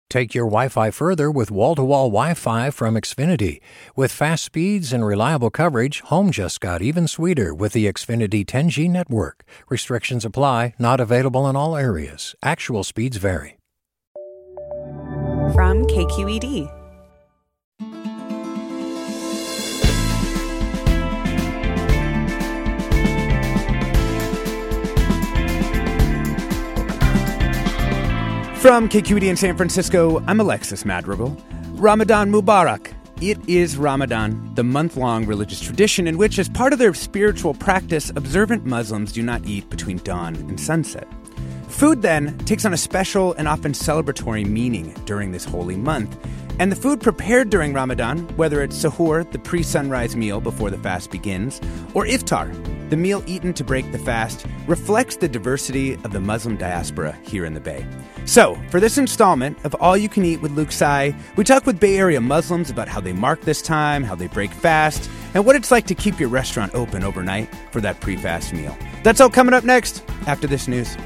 Take your Wi-Fi further with wall-to-wall Wi-Fi from Xfinity. With fast speeds and reliable coverage, home just got even sweeter with the Xfinity 10G network. Restrictions apply, not available in all areas. Actual speeds vary. From KQED. From KQED in San Francisco, I'm Alexis Madrigal. Ramadan Mubarak. It is Ramadan, the month-long religious tradition in which, as part of their spiritual practice, observant Muslims do not eat between dawn and sunset. Food, then, takes on a special and often celebratory meaning during this holy month. And the food prepared during Ramadan, whether it's sahur, the pre-sunrise meal before the fast begins, or iftar, the meal eaten to break the fast, reflects the diversity of the Muslim diaspora here in the Bay. So, for this installment of All You Can Eat with Luke Tsai, we talk with Bay Area Muslims about how they mark this time, how they break fast, and what it's like to keep your restaurant open overnight for that pre-fast meal. That's all coming up next after this news.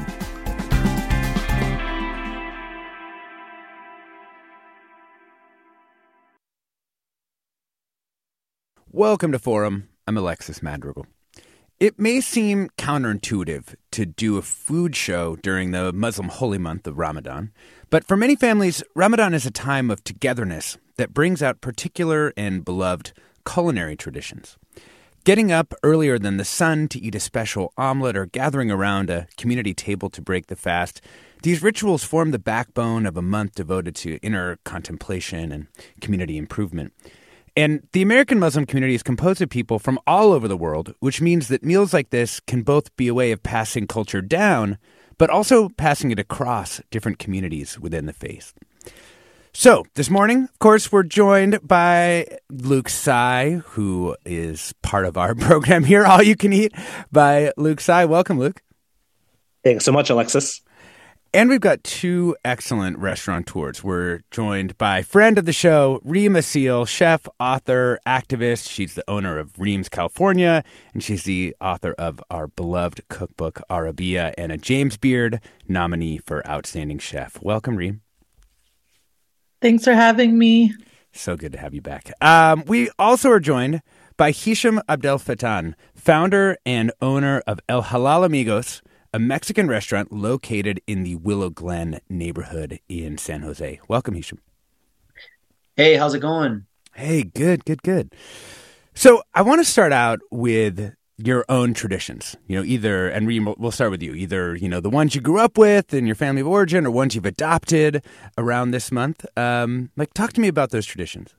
Welcome to Forum. I'm Alexis Madrigal. It may seem counterintuitive to do a food show during the Muslim holy month of Ramadan, but for many families, Ramadan is a time of togetherness that brings out particular and beloved culinary traditions. Getting up earlier than the sun to eat a special omelet or gathering around a community table to break the fast, these rituals form the backbone of a month devoted to inner contemplation and community improvement. And the American Muslim community is composed of people from all over the world, which means that meals like this can both be a way of passing culture down, but also passing it across different communities within the faith. So, this morning, of course, we're joined by Luke Tsai, who is part of our program here, All You Can Eat by Luke Tsai. Welcome, Luke. Thanks so much, Alexis. And we've got two excellent restaurateurs. We're joined by friend of the show, Reem Assil, chef, author, activist. She's the owner of Reem's California, and she's the author of our beloved cookbook, Arabiya, and a James Beard nominee for Outstanding Chef. Welcome, Reem. Thanks for having me. So good to have you back. We also are joined by Hisham Abdel Fattah, founder and owner of El Halal Amigos, a Mexican restaurant located in the Willow Glen neighborhood in San Jose. Welcome, Hisham. Hey, how's it going? Hey, good. So I want to start out with your own traditions. Either, and we'll start with you, either, the ones you grew up with in your family of origin or ones you've adopted around this month. Talk to me about those traditions.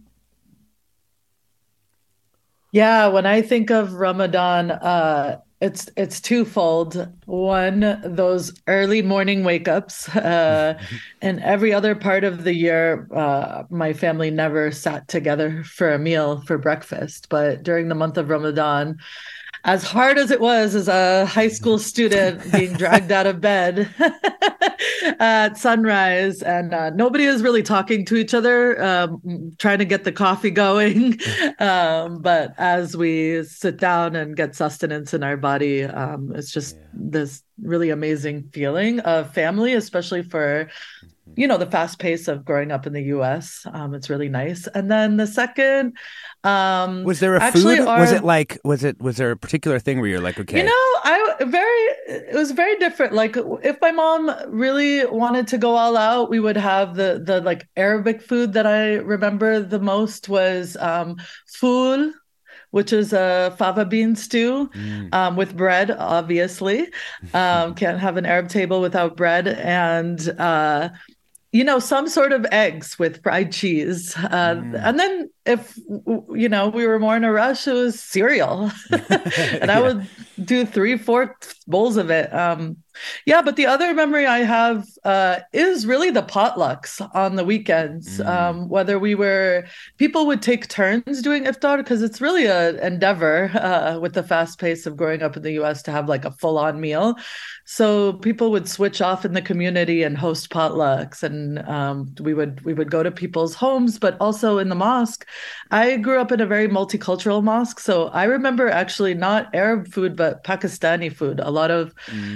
Yeah, when I think of Ramadan, it's twofold. One, those early morning wake-ups. And every other part of the year, my family never sat together for a meal for breakfast. But during the month of Ramadan, as hard as it was as a high school student being dragged out of bed at sunrise, and nobody is really talking to each other, trying to get the coffee going. But as we sit down and get sustenance in our body, it's just this really amazing feeling of family, especially for the fast pace of growing up in the U.S. It's really nice. And then the second, was there a food? Was there a particular thing where you're like, okay? It was very different. Like if my mom really wanted to go all out, we would have the like Arabic food that I remember the most was fool, which is a fava bean stew with bread, obviously. Can't have an Arab table without bread. And some sort of eggs with fried cheese. And then if, we were more in a rush, it was cereal. And I would do 3-4 bowls of it. But the other memory I have is really the potlucks on the weekends. People would take turns doing iftar because it's really an endeavor with the fast pace of growing up in the U.S. to have like a full-on meal. So people would switch off in the community and host potlucks, and we would go to people's homes, but also in the mosque. I grew up in a very multicultural mosque, so I remember actually not Arab food, but Pakistani food. A lot of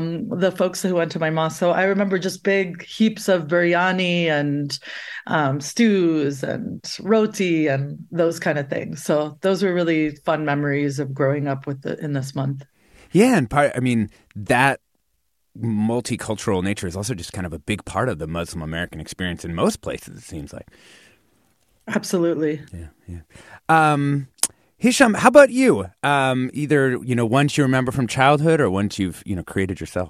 the folks who went to my mosque. So I remember just big heaps of biryani and stews and roti and those kind of things. So those were really fun memories of growing up in this month. Yeah, and that multicultural nature is also just kind of a big part of the Muslim American experience in most places, it seems like. Absolutely. Yeah. Hisham, how about you? Either, ones you remember from childhood or ones you've, created yourself?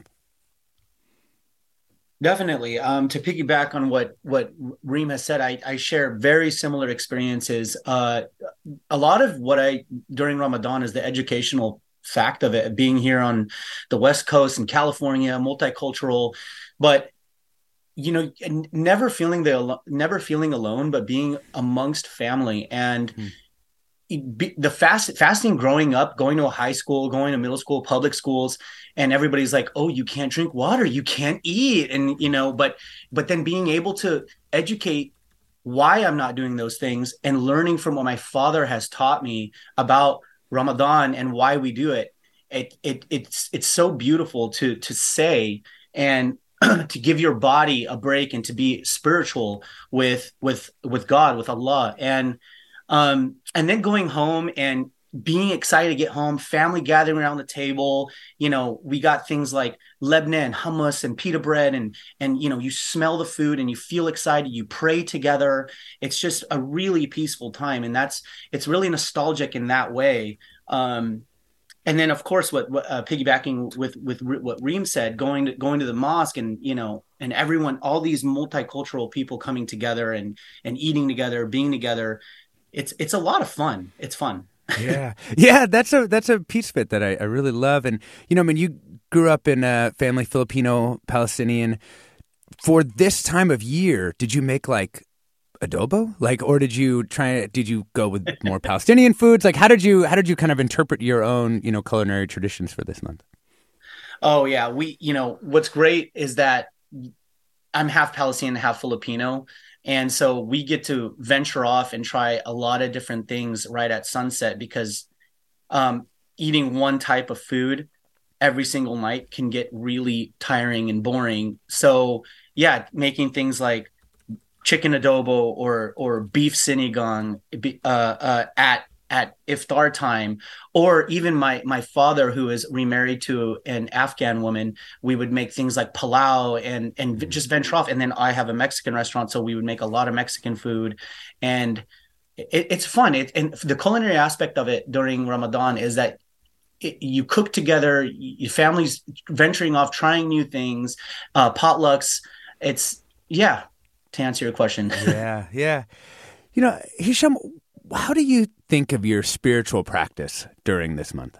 Definitely. To piggyback on what Reem has said, I share very similar experiences. A lot of what during Ramadan is the educational fact of it, being here on the West Coast in California, multicultural, but never feeling alone, but being amongst family and the fasting growing up, going to a high school, going to middle school, public schools, and everybody's like, oh, you can't drink water, you can't eat. And, but then being able to educate why I'm not doing those things and learning from what my father has taught me about Ramadan and why we do it. It's so beautiful to say and to give your body a break and to be spiritual with God, with Allah. And then going home and being excited to get home, family gathering around the table. We got things like lebna and hummus and pita bread and you smell the food and you feel excited, you pray together. It's just a really peaceful time. And it's really nostalgic in that way. And then, of course, what piggybacking with what Reem said, going to the mosque and and everyone, all these multicultural people coming together and eating together, being together, it's a lot of fun. It's fun. Yeah. That's a piece of it that I really love. And you grew up in a family Filipino Palestinian. For this time of year, did you make like adobo? Or did you go with more Palestinian foods? How did you kind of interpret your own, culinary traditions for this month? Oh yeah. What's great is that I'm half Palestinian, half Filipino. And so we get to venture off and try a lot of different things right at sunset because eating one type of food every single night can get really tiring and boring. So yeah, making things like chicken adobo or beef sinigang at iftar time, or even my father, who is remarried to an Afghan woman, we would make things like palau and just venture off. And then I have a Mexican restaurant, so we would make a lot of Mexican food, and it's fun. And the culinary aspect of it during Ramadan is that you cook together, your families venturing off, trying new things, potlucks. To answer your question. Yeah. Hisham, how do you think of your spiritual practice during this month?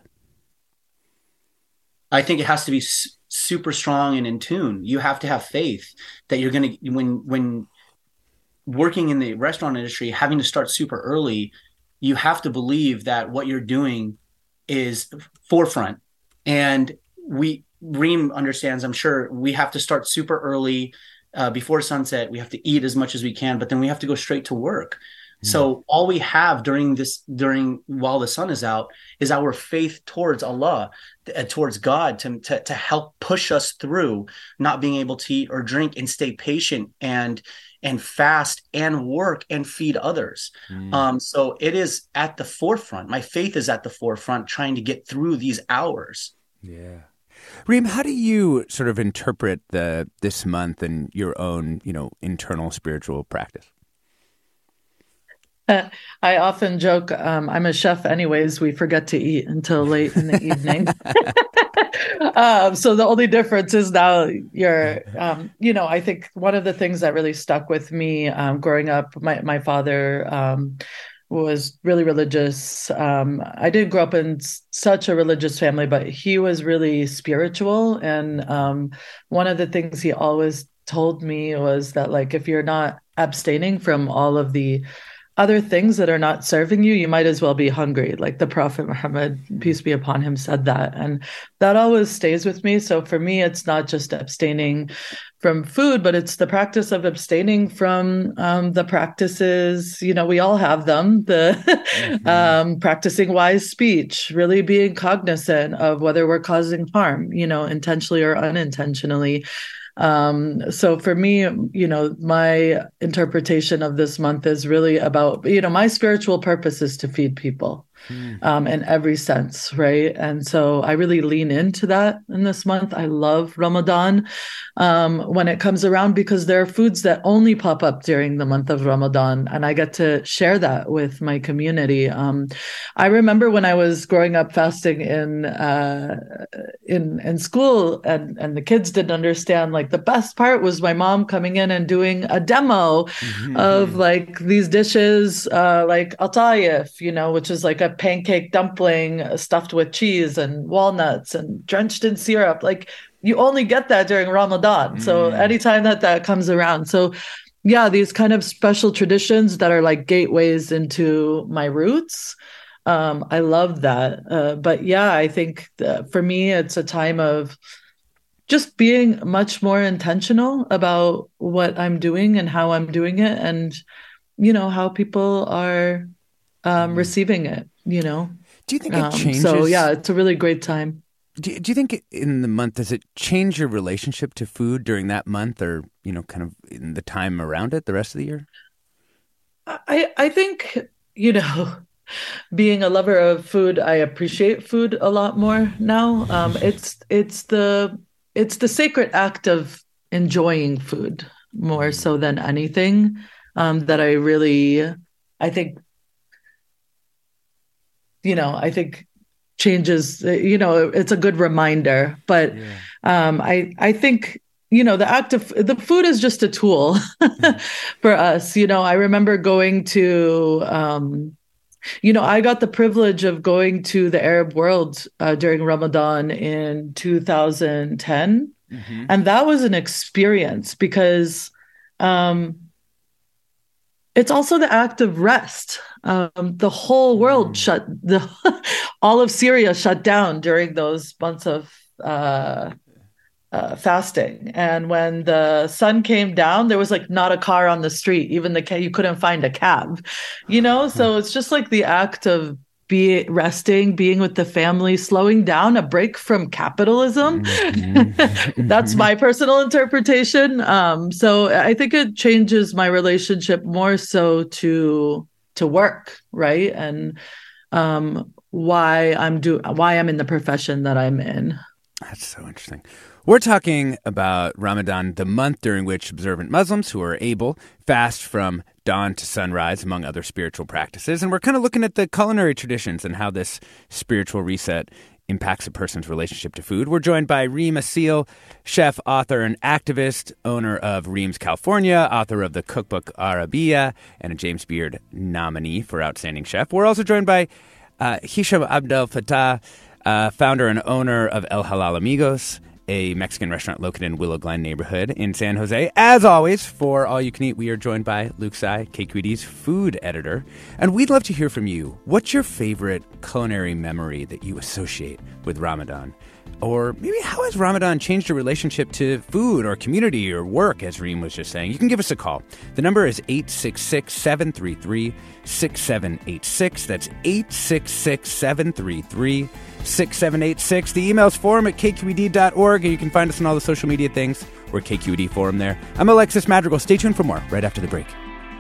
I think it has to be super strong and in tune. You have to have faith that you're going to, when working in the restaurant industry, having to start super early, you have to believe that what you're doing is forefront. And Reem understands, I'm sure, we have to start super early. Before sunset, we have to eat as much as we can, but then we have to go straight to work. So all we have while the sun is out is our faith towards Allah, towards God, to help push us through not being able to eat or drink and stay patient and fast and work and feed others. So it is at the forefront. My faith is at the forefront, trying to get through these hours. Yeah. Reem, how do you sort of interpret this month and your own, internal spiritual practice? I often joke, I'm a chef anyways. We forget to eat until late in the evening. So the only difference is now I think one of the things that really stuck with me growing up, my father was really religious. I didn't grow up in such a religious family, but he was really spiritual. And one of the things he always told me was that, if you're not abstaining from all of the other things that are not serving you, you might as well be hungry. Like the Prophet Muhammad, peace be upon him, said that. And that always stays with me. So for me, it's not just abstaining from food, but it's the practice of abstaining from the practices, we all have them, the practicing wise speech, really being cognizant of whether we're causing harm, intentionally or unintentionally. So for me, my interpretation of this month is really about, my spiritual purpose is to feed people. In every sense, right? And so I really lean into that in this month. I love Ramadan when it comes around because there are foods that only pop up during the month of Ramadan, and I get to share that with my community. I remember when I was growing up fasting in school, and the kids didn't understand. Like the best part was my mom coming in and doing a demo of like these dishes, like atayef, which is like a pancake dumpling stuffed with cheese and walnuts and drenched in syrup. Like you only get that during Ramadan. So anytime that comes around. So yeah, these kind of special traditions that are like gateways into my roots. I love that. But yeah, I think for me, it's a time of just being much more intentional about what I'm doing and how I'm doing it, and, how people are receiving it, Do you think it changes? So yeah, it's a really great time. Do you think in the month, does it change your relationship to food during that month, or, kind of in the time around it, the rest of the year? I think, being a lover of food, I appreciate food a lot more now. It's the sacred act of enjoying food more so than anything that I think changes, it's a good reminder. But I think, the act of the food is just a tool for us. I remember going to, I got the privilege of going to the Arab world during Ramadan in 2010. And that was an experience because it's also the act of rest. The whole world all of Syria shut down during those months of fasting. And when the sun came down, there was like not a car on the street. Even you couldn't find a cab, So it's just like the act of resting, being with the family, slowing down, a break from capitalism. That's my personal interpretation. So I think it changes my relationship more so to work, right? And why I'm in the profession that I'm in. That's so interesting. We're talking about Ramadan, the month during which observant Muslims who are able fast from dawn to sunrise, among other spiritual practices. And we're kind of looking at the culinary traditions and how this spiritual reset impacts a person's relationship to food. We're joined by Reem Assil, chef, author, and activist, owner of Reem's California, author of the cookbook Arabiya, and a James Beard nominee for Outstanding Chef. We're also joined by Hisham Abdel Fattah, founder and owner of El Halal Amigos, a Mexican restaurant located in Willow Glen neighborhood in San Jose. As always, for All You Can Eat, we are joined by Luke Tsai, KQED's food editor. And we'd love to hear from you. What's your favorite culinary memory that you associate with Ramadan? Or maybe how has Ramadan changed your relationship to food or community or work, as Reem was just saying? You can give us a call. The number is 866-733-6786. That's 866-733-6786. The email's forum@kqed.org, and you can find us on all the social media things. We're KQED Forum there. I'm Alexis Madrigal. Stay tuned for more right after the break.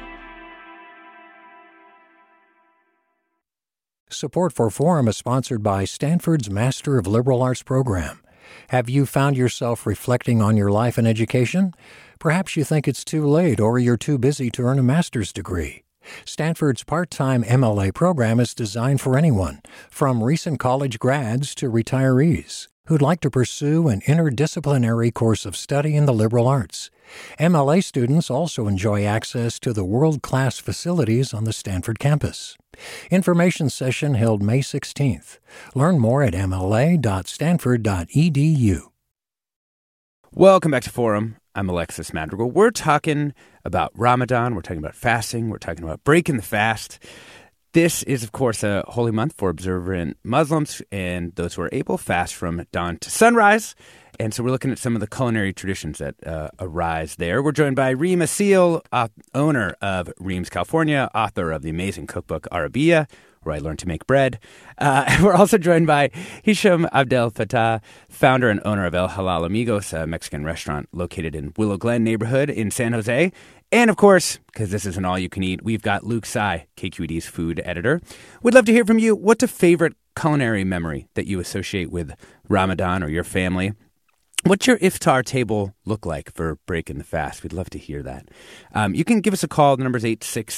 Support for Forum is sponsored by Stanford's Master of Liberal Arts program. Have you found yourself reflecting on your life and education? Perhaps you think it's too late or you're too busy to earn a master's degree. Stanford's part-time MLA program is designed for anyone, from recent college grads to retirees, who'd like to pursue an interdisciplinary course of study in the liberal arts. MLA students also enjoy access to the world-class facilities on the Stanford campus. Information session held May 16th. Learn more at mla.stanford.edu. Welcome back to Forum. I'm Alexis Madrigal. We're talking about Ramadan. We're talking about fasting. We're talking about breaking the fast. This is, of course, a holy month for observant Muslims and those who are able fast from dawn to sunrise. And so we're looking at some of the culinary traditions that arise there. We're joined by Reem Assil, owner of Reem's California, author of the amazing cookbook Arabiya, where I learned to make bread. We're also joined by Hisham Abdel Fattah, founder and owner of El Halal Amigos, a Mexican restaurant located in Willow Glen neighborhood in San Jose. And of course, because this is an all-you-can-eat, we've got Luke Tsai, KQED's food editor. We'd love to hear from you. What's a favorite culinary memory that you associate with Ramadan or your family? What's your iftar table look like for breaking the fast? We'd love to hear that. You can give us a call. The number is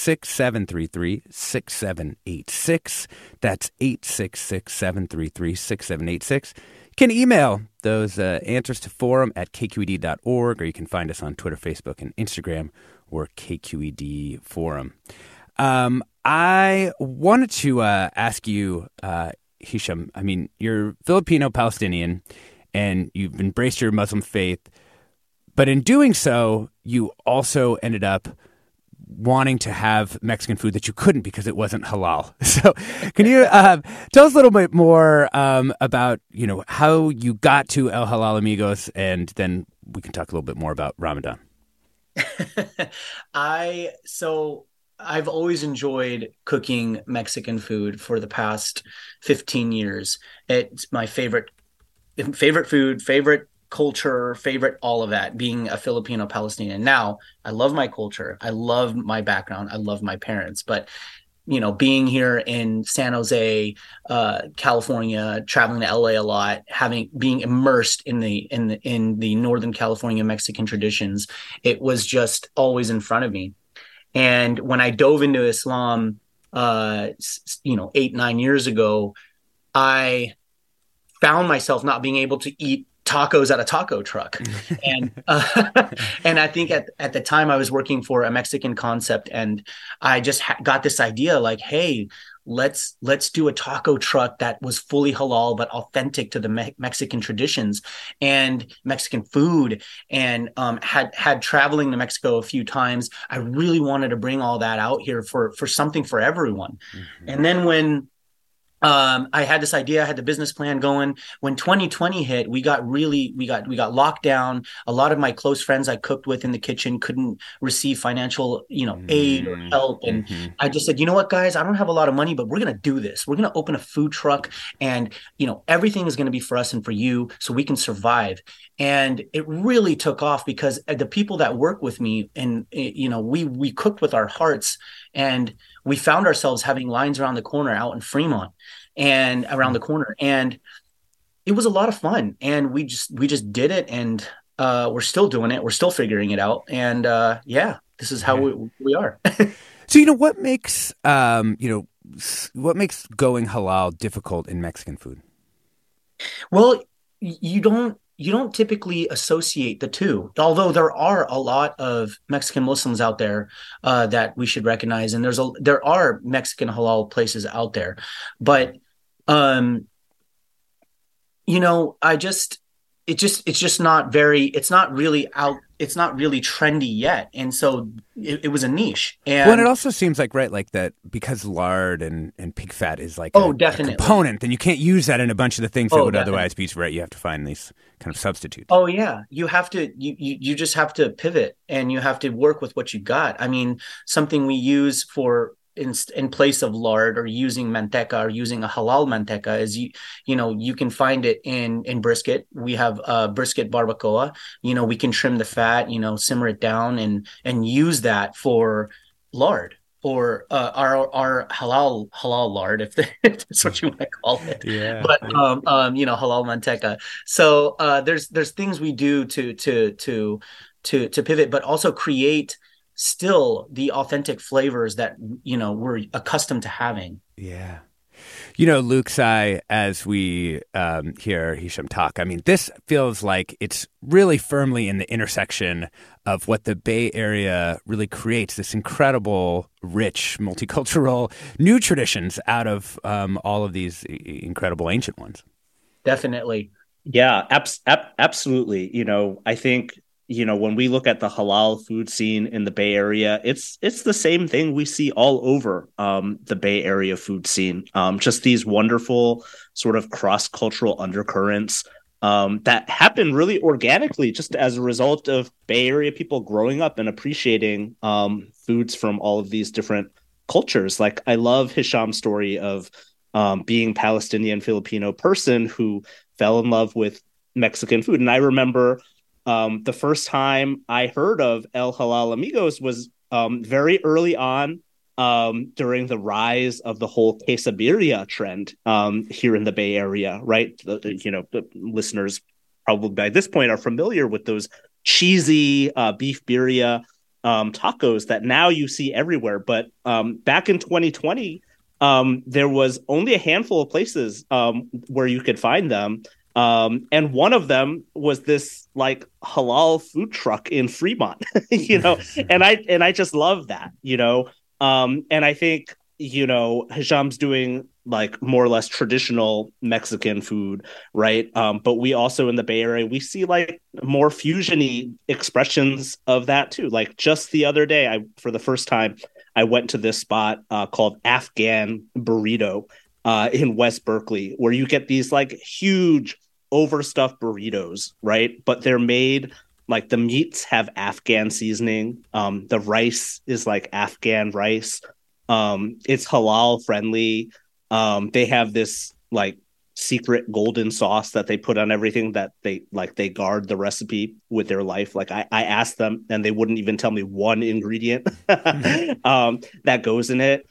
866-733-6786. That's 866-733-6786. You can email those answers to forum@kqed.org, or you can find us on Twitter, Facebook, and Instagram, or KQED Forum. I wanted to ask you, Hisham, I mean, you're Filipino-Palestinian, and you've embraced your Muslim faith. But in doing so, you also ended up wanting to have Mexican food that you couldn't because it wasn't halal. So can you tell us a little bit more about, how you got to El Halal Amigos, and then we can talk a little bit more about Ramadan. I've always enjoyed cooking Mexican food for the past 15 years. It's my favorite food, favorite culture, favorite all of that, being a Filipino Palestinian. Now, I love my culture. I love my background. I love my parents. But, being here in San Jose, California, traveling to LA a lot, being immersed in the Northern California Mexican traditions, it was just always in front of me. And when I dove into Islam, 8-9 years ago, I found myself not being able to eat tacos at a taco truck. And I think at the time I was working for a Mexican concept, and I just got this idea like, hey, let's do a taco truck that was fully halal, but authentic to the Mexican traditions and Mexican food. And had traveling to Mexico a few times, I really wanted to bring all that out here for something for everyone. Mm-hmm. And then when I had this idea, I had the business plan going. When 2020 hit, we got locked down. A lot of my close friends I cooked with in the kitchen couldn't receive financial, aid or help. And I just said, you know what, guys, I don't have a lot of money, but we're going to do this. We're going to open a food truck, and, everything is going to be for us and for you so we can survive. And it really took off because the people that work with me, and, we cooked with our hearts, and we found ourselves having lines around the corner out in Fremont and around the corner. And it was a lot of fun. And we just did it. And we're still doing it. We're still figuring it out. And this is how we are. So, what makes, what makes going halal difficult in Mexican food? Well, you don't typically associate the two, although there are a lot of Mexican Muslims out there that we should recognize, and there are Mexican halal places out there, but it's just not really trendy yet, and so it was a niche. And it also seems like that because lard and pig fat is like definitely a component, then you can't use that in a bunch of the things that would otherwise be right. You have to find these kind of substitutes. Oh yeah, you have to. You just have to pivot, and you have to work with what you got. I mean, something we use in place of lard, or using manteca, or using a halal manteca, is you can find it in brisket. We have brisket barbacoa. We can trim the fat, simmer it down, and use that for lard, or our halal lard, if that's what you want to call it. Yeah. But halal manteca. So there's things we do to pivot, but also create still the authentic flavors that we're accustomed to having. Yeah. Luke Tsai, as we hear Hisham talk, I mean, this feels like it's really firmly in the intersection of what the Bay Area really creates, this incredible, rich, multicultural new traditions out of all of these incredible ancient ones. Definitely. Yeah, absolutely. I think when we look at the halal food scene in the Bay Area, it's the same thing we see all over the Bay Area food scene. Just these wonderful sort of cross-cultural undercurrents that happen really organically, just as a result of Bay Area people growing up and appreciating foods from all of these different cultures. Like, I love Hisham's story of being Palestinian Filipino person who fell in love with Mexican food. And I remember the first time I heard of El Halal Amigos was very early on during the rise of the whole quesabirria trend here in the Bay Area, right? The listeners probably by this point are familiar with those cheesy beef birria tacos that now you see everywhere. But back in 2020, there was only a handful of places where you could find them. And one of them was this like halal food truck in Fremont, and I just love that, and I think, Hisham's doing like more or less traditional Mexican food, right? But we also in the Bay Area, we see like more fusion-y expressions of that too. Like just the other day, for the first time, I went to this spot called Afghan Burrito in West Berkeley, where you get these like huge overstuffed burritos, right? But they're made like the meats have Afghan seasoning. The rice is like Afghan rice. It's halal friendly. They have this like secret golden sauce that they put on everything that they guard the recipe with their life. Like I asked them and they wouldn't even tell me one ingredient that goes in it.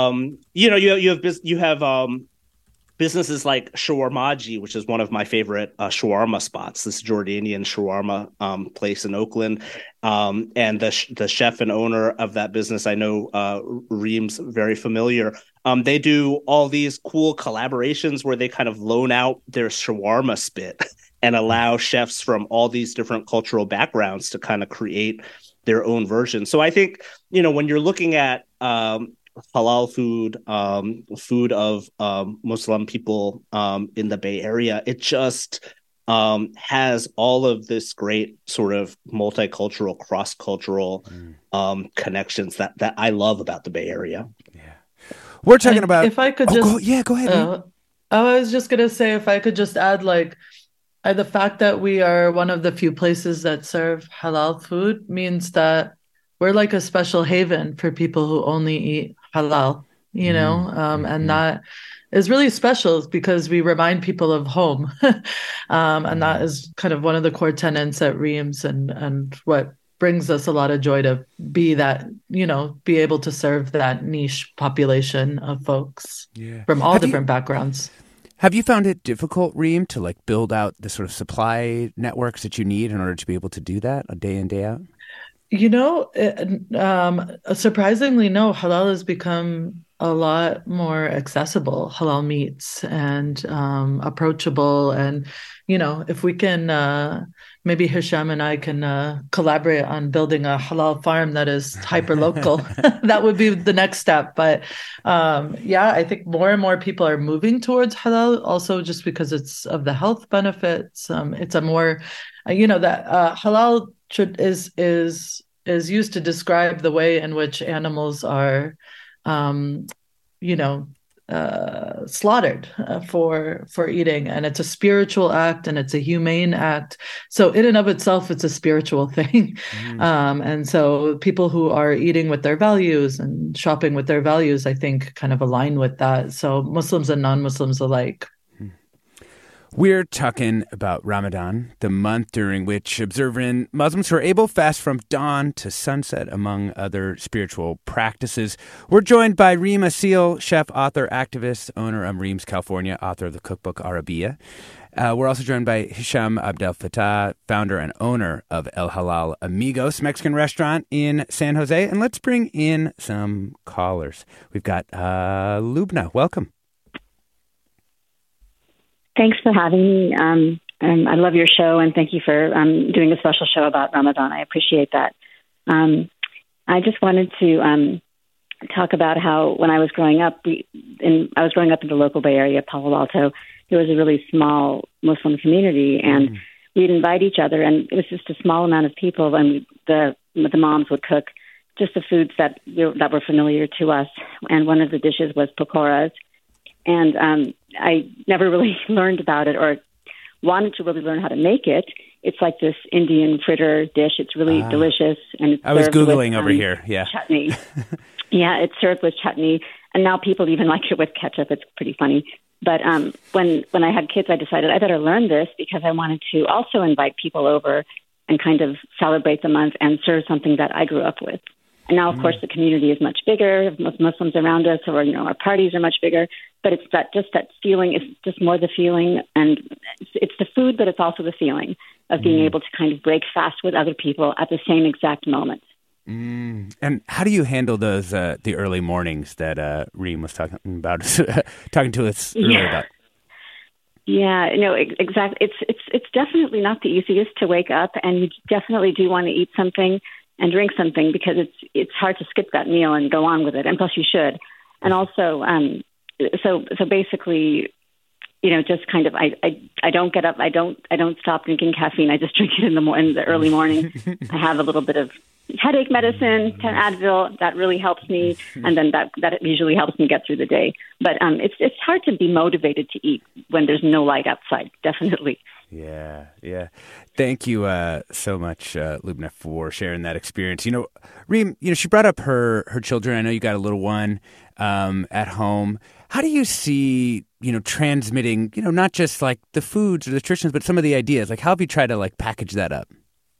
You have businesses like Shawarmaji, which is one of my favorite shawarma spots, this Jordanian shawarma place in Oakland. And the chef and owner of that business, I know Reem's very familiar. They do all these cool collaborations where they kind of loan out their shawarma spit and allow chefs from all these different cultural backgrounds to kind of create their own version. So I think, when you're looking at halal food of Muslim people in the Bay Area, it just has all of this great sort of multicultural, cross-cultural connections that I love about the Bay Area. Yeah, we're talking about. If I could go ahead. I was just gonna say, if I could just add, like, the fact that we are one of the few places that serve halal food means that we're like a special haven for people who only eat halal, and that is really special because we remind people of home. And that is kind of one of the core tenets at Reem's and what brings us a lot of joy to be that, be able to serve that niche population of folks from all different backgrounds. Have you found it difficult, Reem, to like build out the sort of supply networks that you need in order to be able to do that day in, day out? Surprisingly, no. Halal has become a lot more accessible, halal meats, and approachable. And, if we can, maybe Hisham and I can collaborate on building a halal farm that is hyper-local. That would be the next step. But I think more and more people are moving towards halal, also just because it's of the health benefits. It's a more, that halal is used to describe the way in which animals are, slaughtered for eating, and it's a spiritual act and it's a humane act. So in and of itself, it's a spiritual thing. And so people who are eating with their values and shopping with their values, I think, kind of align with that. So Muslims and non-Muslims alike. We're talking about Ramadan, the month during which observant Muslims are able to fast from dawn to sunset, among other spiritual practices. We're joined by Reem Assil, chef, author, activist, owner of Reem's California, author of the cookbook Arabiya. We're also joined by Hisham Abdel Fattah, founder and owner of El Halal Amigos, Mexican restaurant in San Jose. And let's bring in some callers. We've got Lubna. Welcome. Thanks for having me. I love your show, and thank you for doing a special show about Ramadan. I appreciate that. I just wanted to talk about how when I was growing up, I was growing up in the local Bay Area, Palo Alto. There was a really small Muslim community, and we'd invite each other, and it was just a small amount of people, and the moms would cook just the foods that were familiar to us. And one of the dishes was pakoras. And I never really learned about it or wanted to really learn how to make it. It's like this Indian fritter dish. It's really delicious. And it's I was Googling with, over here. Yeah. Chutney. Yeah, it's served with chutney. And now people even like it with ketchup. It's pretty funny. But when I had kids, I decided I better learn this because I wanted to also invite people over and kind of celebrate the month and serve something that I grew up with. And now, of course, the community is much bigger. Most Muslims around us, or our parties are much bigger. But it's that feeling. It's just more the feeling, and it's the food, but it's also the feeling of being able to kind of break fast with other people at the same exact moment. And how do you handle those the early mornings that Reem was talking about, talking to us earlier about? Yeah, no, exactly. It's definitely not the easiest to wake up, and you definitely do want to eat something and drink something because it's hard to skip that meal and go on with it. And plus, you should. And also, so basically, just kind of I don't get up. I don't stop drinking caffeine. I just drink it in the early morning. I have a little bit of headache medicine, Advil. That really helps me, and then that usually helps me get through the day. But it's hard to be motivated to eat when there's no light outside. Definitely. Yeah. Thank you so much, Lubna, for sharing that experience. Reem, she brought up her children. I know you got a little one at home. How do you see, transmitting, not just like the foods or the traditions, but some of the ideas? Like, how have you tried to like package that up?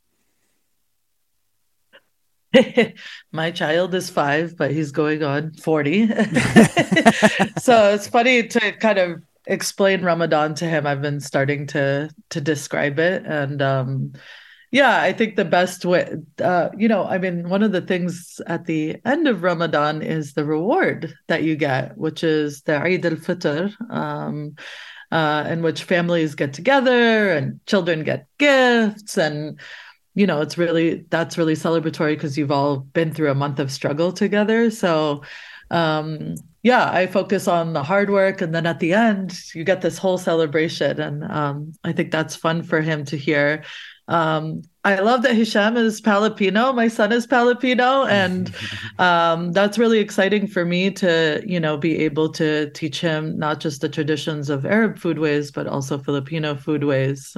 My child is 5, but he's going on 40. So it's funny to kind of explain Ramadan to him. I've been starting to describe it. And I think the best way, one of the things at the end of Ramadan is the reward that you get, which is the Eid al-Fitr, in which families get together and children get gifts. And that's really celebratory because you've all been through a month of struggle together. So, I focus on the hard work, and then at the end, you get this whole celebration. And I think that's fun for him to hear. I love that Hisham is Filipino. My son is Filipino, and that's really exciting for me to, be able to teach him not just the traditions of Arab foodways, but also Filipino foodways.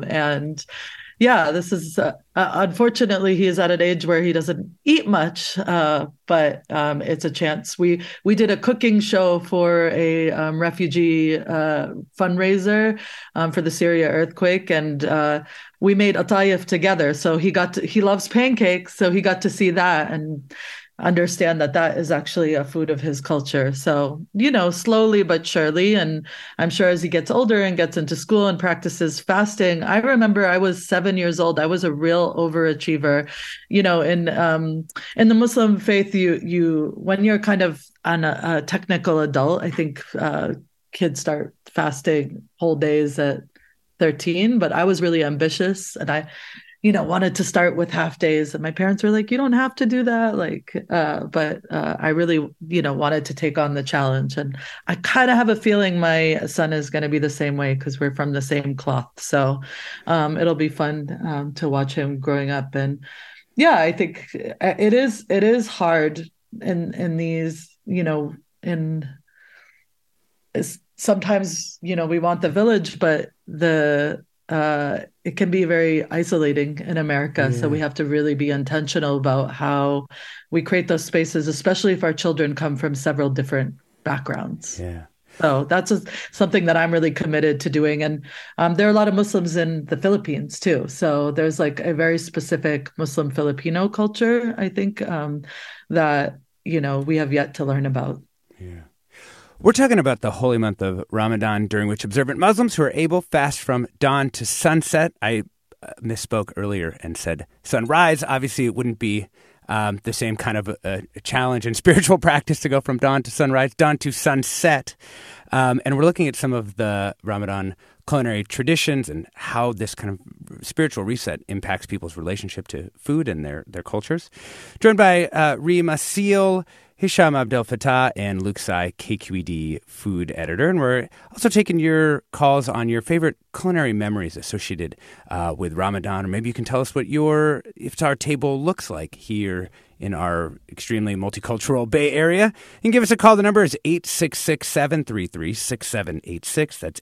This is unfortunately he is at an age where he doesn't eat much, but it's a chance. We did a cooking show for a refugee fundraiser for the Syria earthquake, and we made atayef together. So he loves pancakes, so he got to see that and understand that is actually a food of his culture. So, slowly but surely. And I'm sure as he gets older and gets into school and practices fasting, I remember I was 7 years old. I was a real overachiever. In the Muslim faith, you when you're kind of on a technical adult, I think kids start fasting whole days at 13, but I was really ambitious, and I wanted to start with half days, and my parents were like, you don't have to do that. But I really, wanted to take on the challenge. And I kind of have a feeling my son is going to be the same way because we're from the same cloth. So it'll be fun to watch him growing up. And I think it is hard in these, sometimes, we want the village, but it can be very isolating in America. Yeah. So we have to really be intentional about how we create those spaces, especially if our children come from several different backgrounds. Yeah. So that's something that I'm really committed to doing. And there are a lot of Muslims in the Philippines too. So there's like a very specific Muslim Filipino culture, I think, that, we have yet to learn about. Yeah. We're talking about the holy month of Ramadan, during which observant Muslims who are able fast from dawn to sunset. I misspoke earlier and said sunrise. Obviously, it wouldn't be the same kind of a challenge and spiritual practice to go from dawn to sunrise, dawn to sunset. And we're looking at some of the Ramadan culinary traditions and how this kind of spiritual reset impacts people's relationship to food and their cultures. Joined by Reem Assil. Hisham Abdel Fattah and Luke Tsai, KQED food editor. And we're also taking your calls on your favorite culinary memories associated with Ramadan. Or maybe you can tell us what your iftar table looks like here in our extremely multicultural Bay Area. You can give us a call. The number is 866-733-6786. That's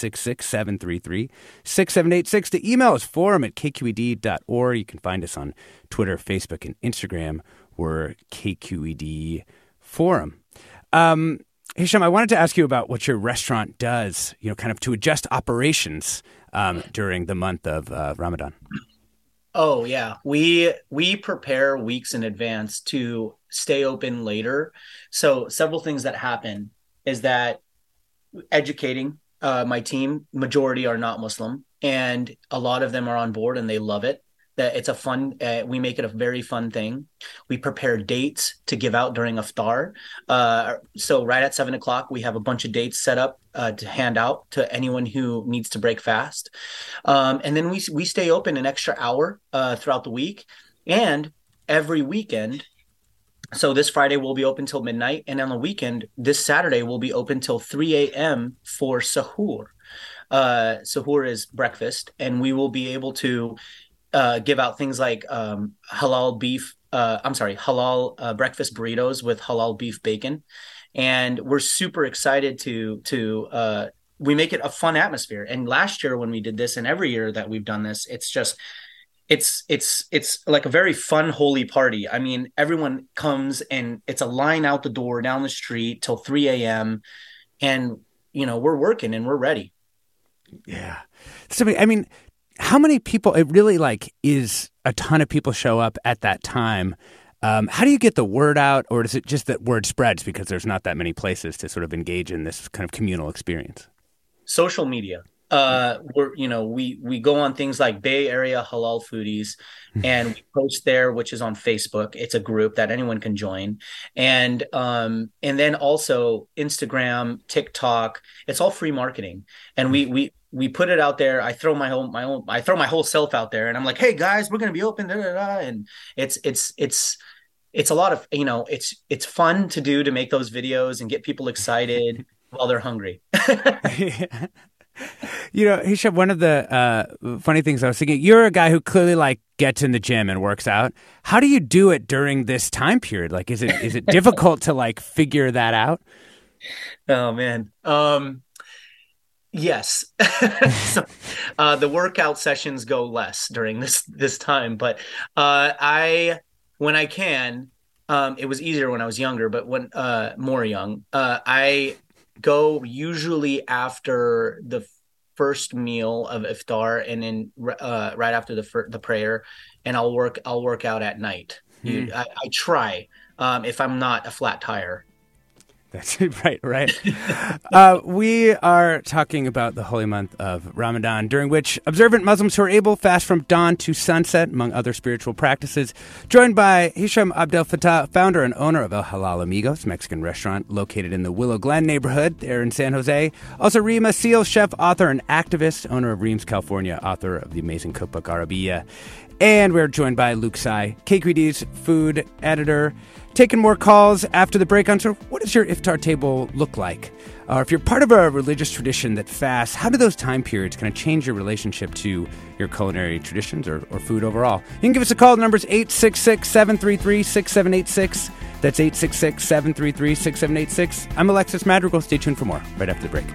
866-733-6786. The email is forum@kqed.org. You can find us on Twitter, Facebook, and Instagram. We're KQED Forum. Hisham, I wanted to ask you about what your restaurant does, kind of to adjust operations during the month of Ramadan. Oh yeah, we prepare weeks in advance to stay open later. So several things that happen is that educating my team, majority are not Muslim, and a lot of them are on board and they love it. That it's a fun, we make it a very fun thing. We prepare dates to give out during iftar. So right at 7:00, we have a bunch of dates set up to hand out to anyone who needs to break fast. And then we stay open an extra hour throughout the week and every weekend. So this Friday we'll be open till midnight. And on the weekend, this Saturday we'll be open till 3 a.m. for sahur. Sahur is breakfast. And we will be able to give out things like halal breakfast burritos with halal beef bacon. And we're super excited to we make it a fun atmosphere. And last year when we did this and every year that we've done this, it's like a very fun, holy party. I mean, everyone comes and it's a line out the door down the street till 3 a.m. And, we're working and we're ready. Yeah. So, I mean, how many people, it really is a ton of people show up at that time. How do you get the word out, or is it just that word spreads because there's not that many places to sort of engage in this kind of communal experience? Social media. We go on things like Bay Area Halal Foodies, and we post there, which is on Facebook. It's a group that anyone can join, and then also Instagram, TikTok. It's all free marketing, and we put it out there. I throw my whole self out there, and I'm like, hey guys, we're gonna be open, and it's a lot of it's fun to do, to make those videos and get people excited while they're hungry. Hisham, one of the funny things I was thinking, you're a guy who clearly gets in the gym and works out. How do you do it during this time period? Is it difficult to figure that out? Oh man. Yes. So, the workout sessions go less during this time, but when I can, it was easier when I was younger, but when more young, I go usually after the first meal of iftar, and then right after the prayer, and I'll work out at night. I try if I'm not a flat tire. That's right. We are talking about the holy month of Ramadan, during which observant Muslims who are able fast from dawn to sunset, among other spiritual practices. Joined by Hisham Abdel Fattah, founder and owner of El Halal Amigos, Mexican restaurant located in the Willow Glen neighborhood there in San Jose. Also Reem Assil, chef, author, and activist, owner of Reem's California, author of the amazing cookbook Arabiya. And we're joined by Luke Tsai, KQED's food editor. Taking more calls after the break on sort of what does your iftar table look like? Or if you're part of a religious tradition that fasts, how do those time periods kind of change your relationship to your culinary traditions or food overall? You can give us a call. The number is 866-733-6786. That's 866-733-6786. I'm Alexis Madrigal. Stay tuned for more right after the break.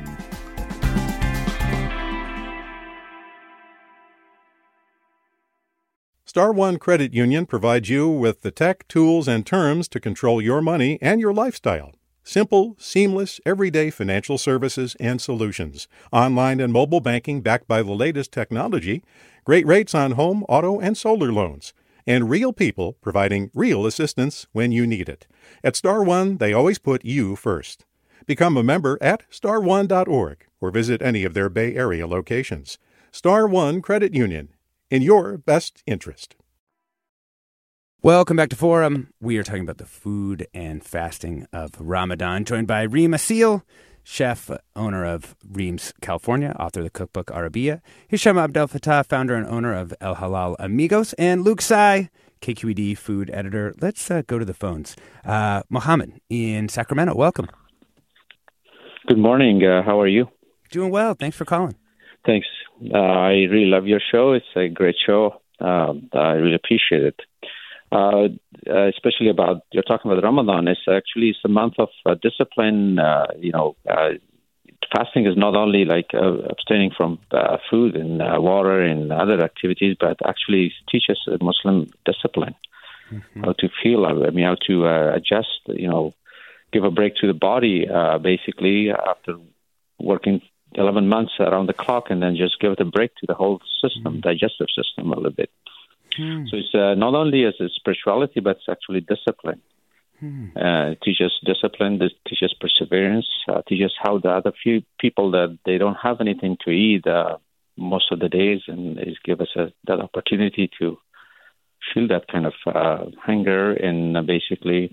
Star One Credit Union provides you with the tech, tools, and terms to control your money and your lifestyle. Simple, seamless, everyday financial services and solutions. Online and mobile banking backed by the latest technology. Great rates on home, auto, and solar loans. And real people providing real assistance when you need it. At Star One, they always put you first. Become a member at starone.org or visit any of their Bay Area locations. Star One Credit Union. In your best interest. Welcome back to Forum. We are talking about the food and fasting of Ramadan, joined by Reem Assil, chef, owner of Reem's California, author of the cookbook Arabiya, Hisham Abdel Fattah, founder and owner of El Halal Amigos, and Luke Tsai, KQED food editor. Let's go to the phones. Mohammed in Sacramento, welcome. Good morning. How are you? Doing well. Thanks for calling. Thanks. I really love your show. It's a great show. I really appreciate it. Especially about, you're talking about Ramadan. It's a month of discipline. Fasting is not only like abstaining from food and water and other activities, but actually teaches Muslim discipline, how to feel, how to adjust, give a break to the body, basically, after working 11 months around the clock, and then just give it a break to the whole system, digestive system a little bit. So it's not only as a spirituality, but it's actually discipline. It teaches discipline, it teaches perseverance, teaches how the other few people that they don't have anything to eat most of the days, and it give us that opportunity to feel that kind of hunger and basically,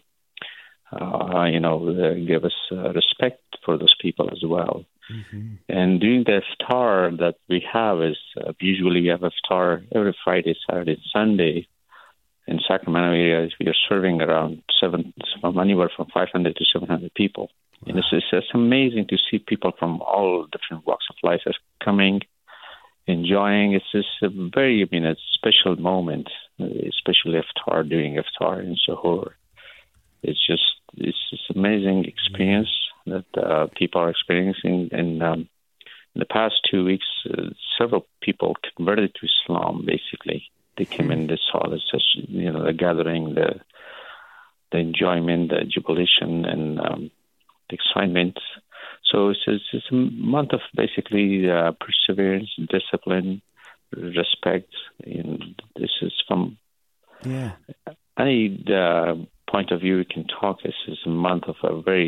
give us respect for those people as well. And during the iftar that we have is usually we have iftar every Friday, Saturday, Sunday. In Sacramento area, we are serving around anywhere from 500 to 700 people. Wow. And it's amazing to see people from all different walks of life are coming, enjoying. It's just a special moment, especially iftar, during iftar and suhoor. It's amazing experience that people are experiencing. And in the past 2 weeks, several people converted to Islam, basically. They came in, they saw the gathering, the enjoyment, the jubilation, and the excitement. So it's a month of basically perseverance, discipline, respect. And this is from any point of view we can talk. This is a month of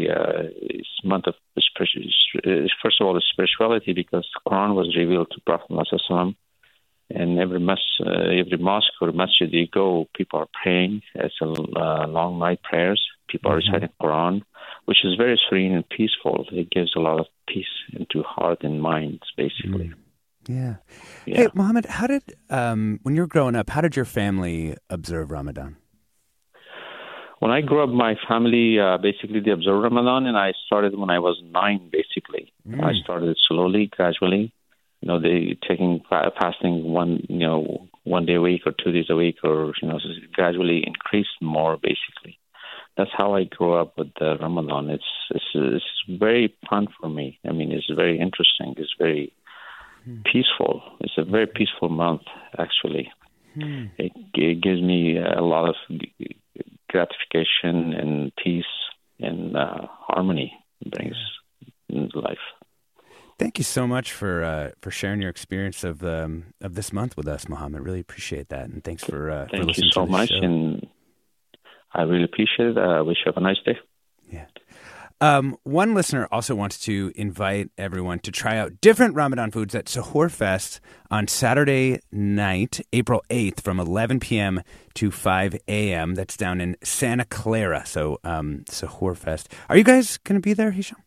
first of all, the spirituality, because the Quran was revealed to Prophet Muhammad. And every mosque or masjid you go, people are praying. It's a long night prayers. People are reciting Quran, which is very serene and peaceful. It gives a lot of peace into heart and minds, basically. Yeah. Hey, Mohammed, how did when you were growing up, how did your family observe Ramadan? When I grew up, my family basically they observed Ramadan, and I started when I was 9. Basically, I started slowly, gradually. They taking fasting one day a week or 2 days a week, or gradually increased more. Basically, that's how I grew up with the Ramadan. It's very fun for me. It's very interesting. It's very peaceful. It's a very peaceful month, actually. It gives me a lot of gratification and peace and harmony. It brings in life. Thank you so much for sharing your experience of this month with us, Mohammed. Really appreciate that, and thanks for listening to the show. Thank you so much, and I really appreciate it. I wish you have a nice day. Yeah. One listener also wants to invite everyone to try out different Ramadan foods at Suhoor Fest on Saturday night, April 8th, from 11 p.m. to 5 a.m. That's down in Santa Clara. So Suhoor Fest. Are you guys going to be there, Hisham?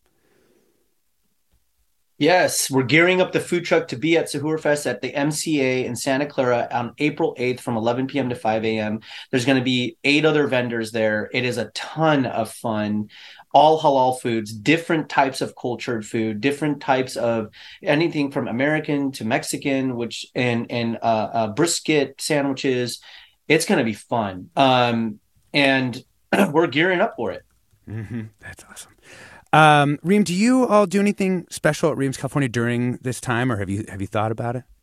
Yes, we're gearing up the food truck to be at Suhoor Fest at the MCA in Santa Clara on April 8th from 11 p.m. to 5 a.m. There's going to be 8 other vendors there. It is a ton of fun. All halal foods, different types of cultured food, different types of anything from American to Mexican, and brisket sandwiches. It's going to be fun. And we're gearing up for it. That's awesome. Reem, do you all do anything special at Reem's California during this time, or have you thought about it?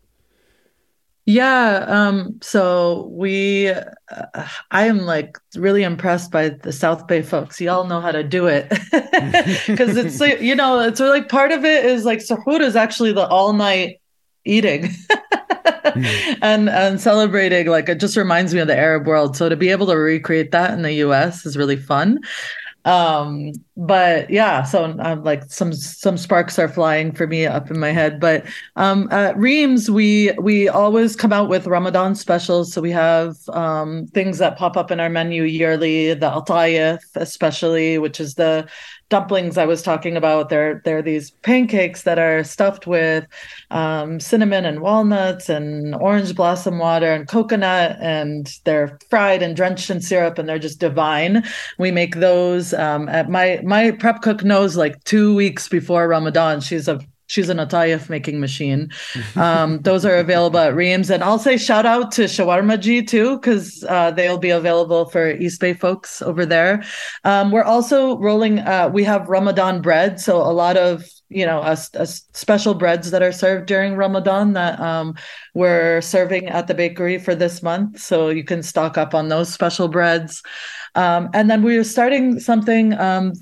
Yeah. So I am really impressed by the South Bay folks. Y'all know how to do it. Cause it's it's part of it is Suhoor is actually the all night eating and celebrating. It just reminds me of the Arab world. So to be able to recreate that in the US is really fun. But yeah, so I'm some sparks are flying for me up in my head. But at Reem's, we always come out with Ramadan specials. So we have things that pop up in our menu yearly, the Atayef especially, which is the dumplings I was talking about. They're these pancakes that are stuffed with cinnamon and walnuts and orange blossom water and coconut, and they're fried and drenched in syrup, and they're just divine. We make those at my prep cook knows, like 2 weeks before Ramadan. She's an atayef making machine. Those are available at Reams. And I'll say shout out to Shawarma G too, because they'll be available for East Bay folks over there. We're also rolling, we have Ramadan bread. So a lot of, special breads that are served during Ramadan that we're serving at the bakery for this month. So you can stock up on those special breads. And then we're starting something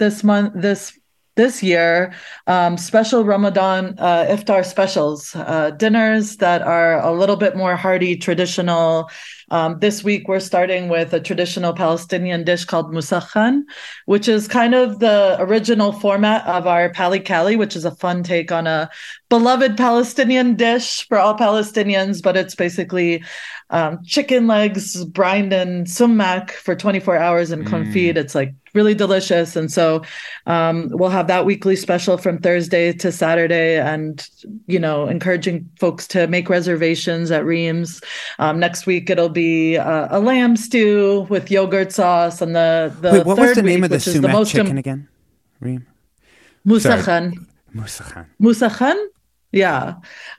this year, special Ramadan iftar specials, dinners that are a little bit more hearty, traditional. This week, we're starting with a traditional Palestinian dish called musakhan, which is kind of the original format of our pali kali, which is a fun take on a beloved Palestinian dish for all Palestinians, but it's basically chicken legs brined in sumac for 24 hours in confit. It's like really delicious. And so we'll have that weekly special from Thursday to Saturday, and, encouraging folks to make reservations at Reams. Next week, it'll be a lamb stew with yogurt sauce. And Wait, what was the name of the sumac chicken again? Reem? Musakhan. Musakhan? Yeah.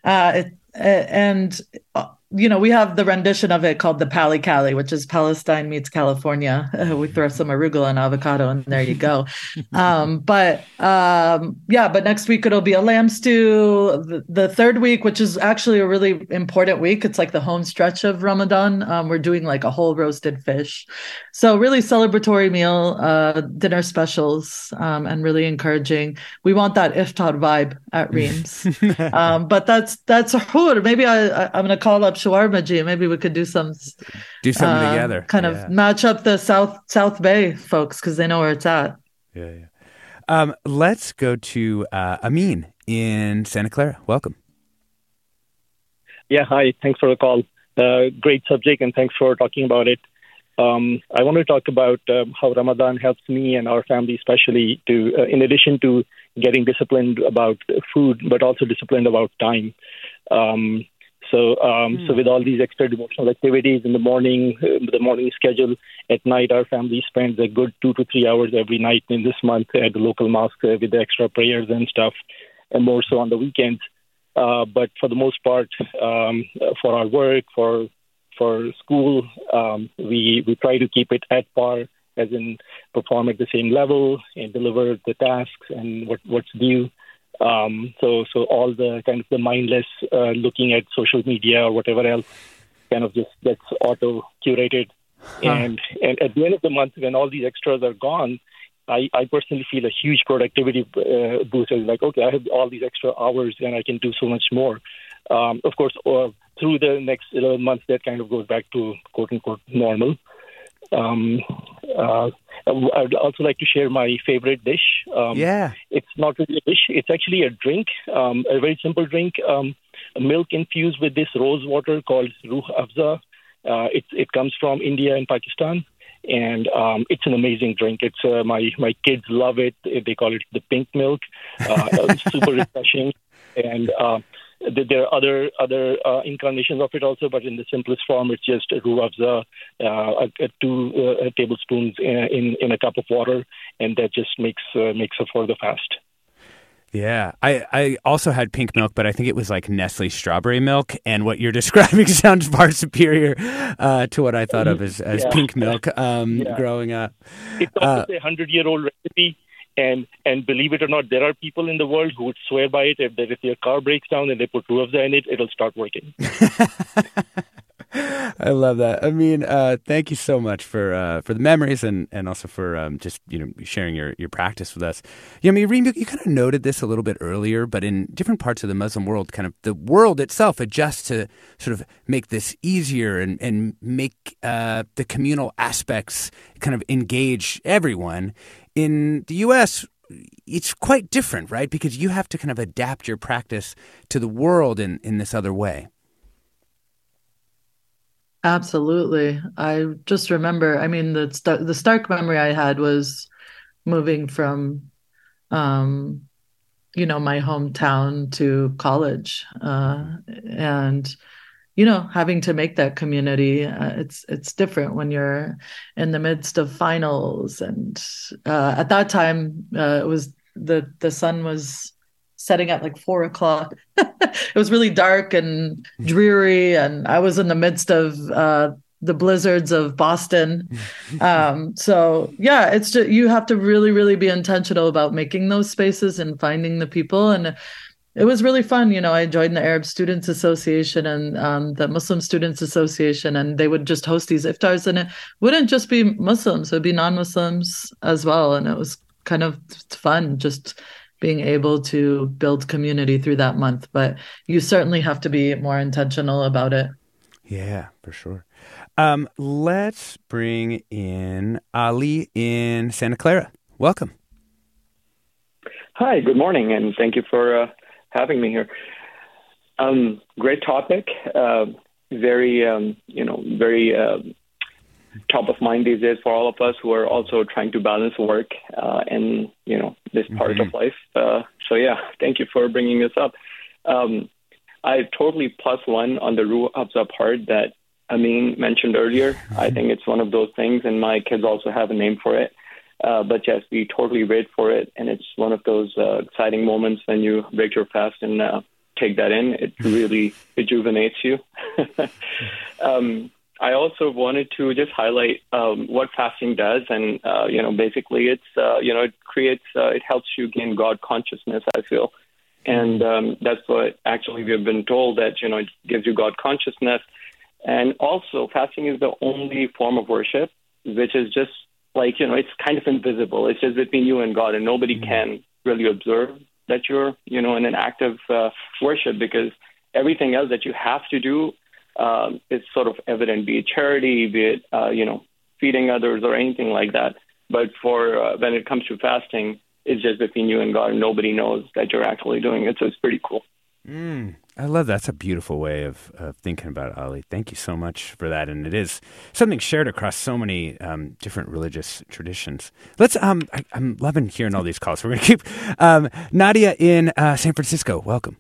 We have the rendition of it called the Pali Cali, which is Palestine meets California. We throw some arugula and avocado, and there you go. But next week it'll be a lamb stew. The third week, which is actually a really important week, it's like the home stretch of Ramadan. We're doing like a whole roasted fish. So really celebratory meal, dinner specials, and really encouraging. We want that iftar vibe at Reams. But that's sahur. Maybe I'm going to call up Shawarma G. Maybe we could do something together. Kind of match up the South Bay folks, because they know where it's at. Yeah. Let's go to Amin in Santa Clara. Welcome. Yeah, hi. Thanks for the call. Great subject, and thanks for talking about it. I want to talk about how Ramadan helps me and our family, especially to, in addition to getting disciplined about food, but also disciplined about time. So with all these extra devotional activities in the morning schedule, at night our family spends a good 2 to 3 hours every night in this month at the local mosque with the extra prayers and stuff, and more so on the weekends. But for the most part, for our work, for school, we try to keep it at par, as in perform at the same level and deliver the tasks and what's due. So all the kind of the mindless looking at social media or whatever else kind of just gets auto curated. And at the end of the month, when all these extras are gone, I personally feel a huge productivity boost. It's like, okay, I have all these extra hours and I can do so much more. Of course, through the next 11 months, that kind of goes back to quote unquote normal. I'd also like to share my favorite dish. It's not really a dish. It's actually a drink, a very simple drink, milk infused with this rose water called Ruh Afza. It comes from India and Pakistan, and it's an amazing drink. It's my kids love it. They call it the pink milk. It's super refreshing, and there are other incarnations of it also, but in the simplest form, it's just Ruh Afza, 2 tablespoons in a cup of water, and that just makes up for the fast. Yeah, I also had pink milk, but I think it was like Nestle strawberry milk, and what you're describing sounds far superior to what I thought of as pink milk growing up. It's also a 100-year-old recipe. And believe it or not, there are people in the world who would swear by it. If their car breaks down and they put Ruh Afza in it, it'll start working. I love that. I mean, thank you so much for the memories and also for just sharing your practice with us. Reem, you kind of noted this a little bit earlier, but in different parts of the Muslim world, kind of the world itself adjusts to sort of make this easier and make the communal aspects kind of engage everyone. In the U.S., it's quite different, right? Because you have to kind of adapt your practice to the world in this other way. Absolutely. I just remember, the stark memory I had was moving from my hometown to college, and having to make that community. It's different when you're in the midst of finals, and at that time it was the sun was setting at like 4 o'clock. It was really dark and dreary, and I was in the midst of the blizzards of Boston. So yeah, it's just, you have to really, really be intentional about making those spaces and finding the people. And it was really fun. I joined the Arab Students Association and the Muslim Students Association, and they would just host these iftars, and it wouldn't just be Muslims, it would be non-Muslims as well. And it was kind of fun just being able to build community through that month. But you certainly have to be more intentional about it. Yeah, for sure. Let's bring in Ali in Santa Clara. Welcome. Hi, good morning, and thank you for having me here. Great topic. Very top of mind these days for all of us who are also trying to balance work and this part of life. So yeah, thank you for bringing this up. I totally +1 on the Ruh Afza part that Amin mentioned earlier. I think it's one of those things, and my kids also have a name for it. But yes, we totally wait for it, and it's one of those exciting moments when you break your fast and take that in. It really rejuvenates you. I also wanted to just highlight what fasting does, and basically it's it creates it helps you gain God consciousness, I feel, and that's what actually we have been told, that it gives you God consciousness. And also, fasting is the only form of worship which is just like, it's kind of invisible. It's just between you and God, and nobody can really observe that you're, in an act of worship, because everything else that you have to do is sort of evident, be it charity, be it, feeding others or anything like that. But for when it comes to fasting, it's just between you and God, and nobody knows that you're actually doing it. So it's pretty cool. I love that. That's a beautiful way of thinking about it, Ali. Thank you so much for that. And it is something shared across so many different religious traditions. Let's. I'm loving hearing all these calls. We're going to keep Nadia in San Francisco. Welcome.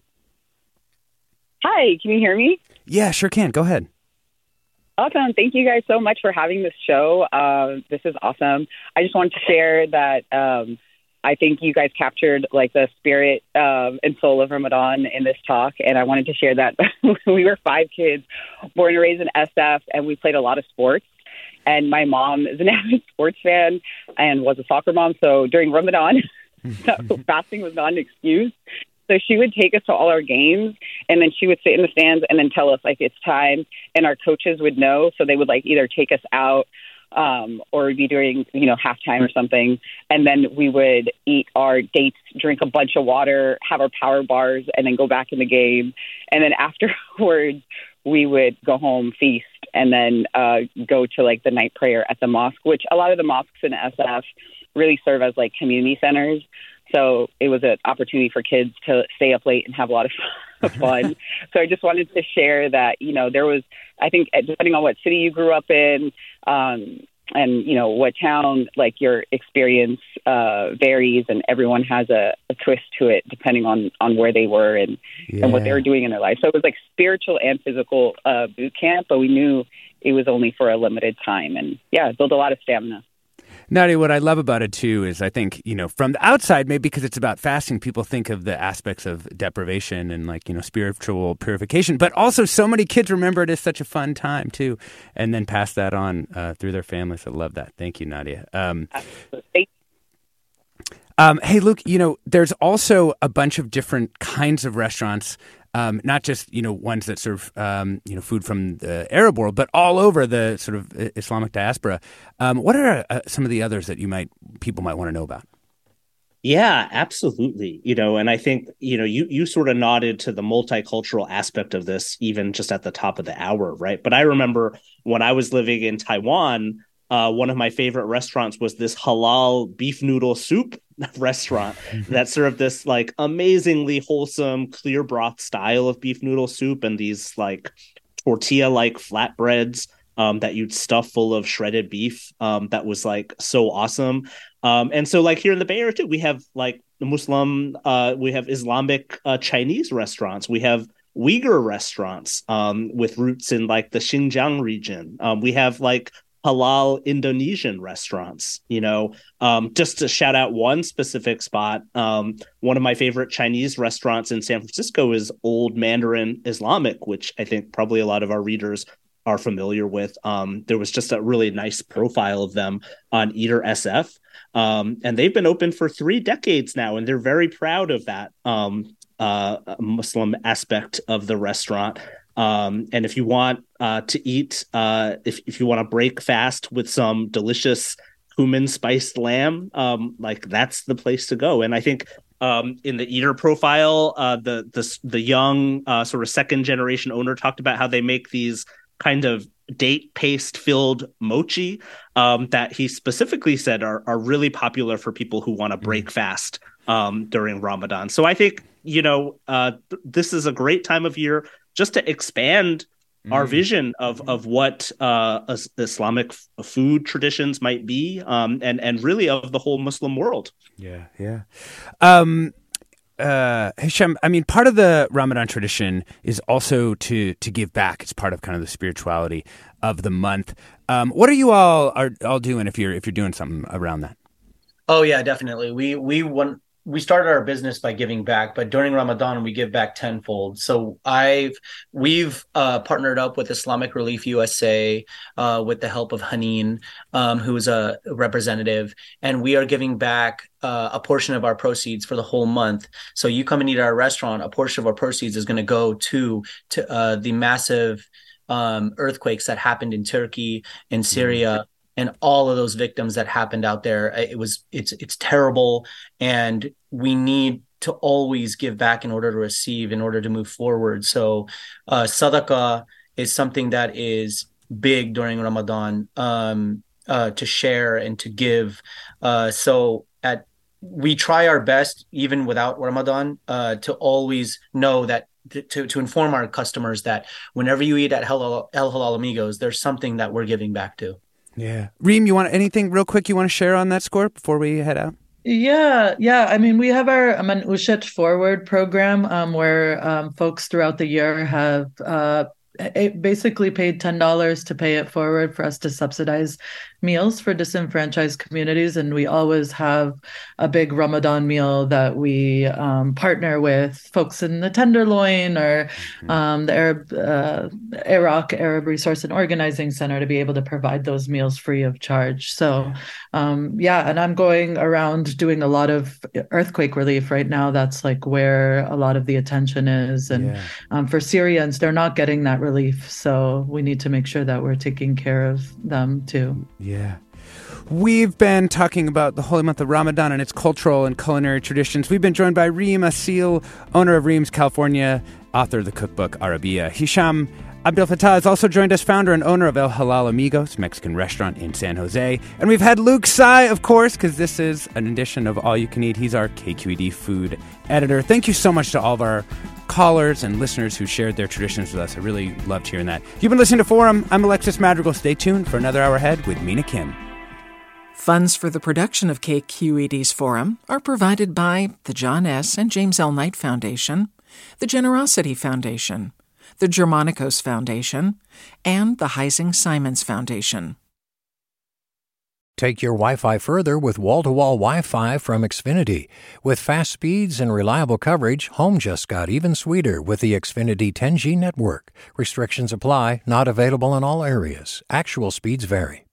Hi, can you hear me? Yeah, sure can. Go ahead. Awesome. Thank you guys so much for having this show. This is awesome. I just wanted to share that I think you guys captured like the spirit and soul of Ramadan in this talk. And I wanted to share that we were 5 kids born and raised in SF, and we played a lot of sports. And my mom is an avid sports fan and was a soccer mom. So during Ramadan, fasting was not an excuse. So she would take us to all our games, and then she would sit in the stands and then tell us like it's time, and our coaches would know. So they would like either take us out or we'd be doing, halftime or something. And then we would eat our dates, drink a bunch of water, have our power bars, and then go back in the game. And then afterwards, we would go home, feast, and then go to like the night prayer at the mosque, which a lot of the mosques in SF really serve as like community centers. So it was an opportunity for kids to stay up late and have a lot of fun. So I just wanted to share that, there was, I think, depending on what city you grew up in, and, what town, like your experience varies, and everyone has a twist to it depending on where they were and what they were doing in their life. So it was like spiritual and physical boot camp, but we knew it was only for a limited time, and build a lot of stamina. Nadia, what I love about it, too, is I think, from the outside, maybe because it's about fasting, people think of the aspects of deprivation and, spiritual purification. But also so many kids remember it as such a fun time, too, and then pass that on through their families. I love that. Thank you, Nadia. Hey, Luke, there's also a bunch of different kinds of restaurants, not just, ones that serve, food from the Arab world, but all over the sort of Islamic diaspora. What are some of the others that people might want to know about? Yeah, absolutely. And I think, you sort of nodded to the multicultural aspect of this, even just at the top of the hour, right? But I remember when I was living in Taiwan, one of my favorite restaurants was this halal beef noodle soup restaurant that served this like amazingly wholesome clear broth style of beef noodle soup, and these like tortilla like flatbreads that you'd stuff full of shredded beef that was like so awesome. And so like here in the Bay Area too, we have like Muslim, we have Islamic Chinese restaurants. We have Uyghur restaurants with roots in like the Xinjiang region. We have like halal Indonesian restaurants, just to shout out one specific spot. One of my favorite Chinese restaurants in San Francisco is Old Mandarin Islamic, which I think probably a lot of our readers are familiar with. There was just a really nice profile of them on Eater SF. And they've been open for 3 decades now, and they're very proud of that Muslim aspect of the restaurant. And if you want to eat, if you want to break fast with some delicious cumin spiced lamb, like that's the place to go. And I think in the Eater profile, the young sort of second generation owner talked about how they make these kind of date paste filled mochi that he specifically said are really popular for people who want to break fast during Ramadan. So I think this is a great time of year just to expand our vision of what Islamic food traditions might be, and really of the whole Muslim world. Yeah. Hisham, I mean, part of the Ramadan tradition is also to give back. It's part of kind of the spirituality of the month. What are you all doing if you're doing something around that? Oh yeah, definitely. We started our business by giving back, but during Ramadan we give back tenfold. So we've partnered up with Islamic Relief USA with the help of Haneen, who's a representative, and we are giving back a portion of our proceeds for the whole month. So you come and eat at our restaurant, a portion of our proceeds is going to go to the massive earthquakes that happened in Turkey, in Syria. And all of those victims that happened out there, it's terrible, and we need to always give back in order to receive, in order to move forward. So, sadaqah is something that is big during Ramadan to share and to give. We try our best, even without Ramadan, to always know that. To inform our customers that whenever you eat at El Halal Amigos, there's something that we're giving back to. Yeah. Reem, you want anything real quick you want to share on that score before we head out? Yeah. I mean, we have our Manushat Forward program where folks throughout the year have basically paid $10 to pay it forward for us to subsidize meals for disenfranchised communities. And we always have a big Ramadan meal that we partner with folks in the Tenderloin or the Iraq Arab Resource and Organizing Center to be able to provide those meals free of charge. So, and I'm going around doing a lot of earthquake relief right now. That's like where a lot of the attention is. And for Syrians, they're not getting that relief. So we need to make sure that we're taking care of them too. Yeah. We've been talking about the holy month of Ramadan and its cultural and culinary traditions. We've been joined by Reem Assil, owner of Reem's California, author of the cookbook Arabiya. Hisham Abdel Fattah has also joined us, founder and owner of El Halal Amigos, Mexican restaurant in San Jose. And we've had Luke Tsai, of course, because this is an edition of All You Can Eat. He's our KQED food editor. Thank you so much to all of our callers and listeners who shared their traditions with us. I really loved hearing that. You've been listening to Forum. I'm Alexis Madrigal. Stay tuned for another hour ahead with Mina Kim. Funds for the production of KQED's Forum are provided by the John S. and James L. Knight Foundation, the Generosity Foundation, the Germanicos Foundation, and the Heising Simons Foundation. Take your Wi-Fi further with wall-to-wall Wi-Fi from Xfinity. With fast speeds and reliable coverage, home just got even sweeter with the Xfinity 10G network. Restrictions apply, not available in all areas. Actual speeds vary.